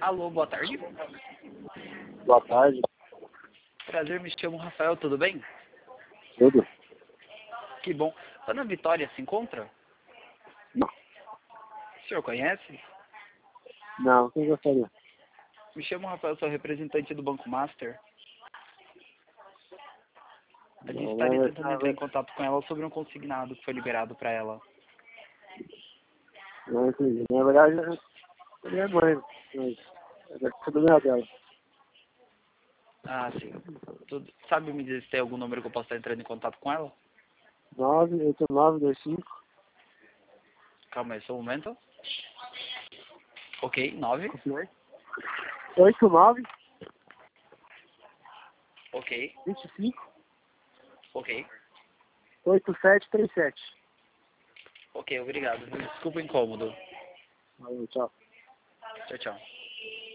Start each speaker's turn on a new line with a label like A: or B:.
A: Alô, boa tarde.
B: Boa tarde.
A: Prazer, me chamo Rafael, tudo bem?
B: Tudo?
A: Que bom. Ana Vitória se encontra?
B: Não.
A: O senhor conhece?
B: Não, quem gostaria?
A: Me chamo Rafael, sou representante do Banco Master. A gente estaria tentando entrar em contato com ela sobre um consignado que foi liberado para ela.
B: Não entendi. Na verdade, é minha mãe, mas é tudo meu dela.
A: Ah, sim. Sabe me dizer se tem algum número que eu possa estar entrando em contato com ela?
B: 98925.
A: Calma aí, só um momento. Ok, 9.
B: 89
A: Ok,
B: 25
A: ok.
B: 8737.
A: Ok, obrigado. Desculpa o incômodo.
B: Valeu, tchau.
A: Tchau, tchau.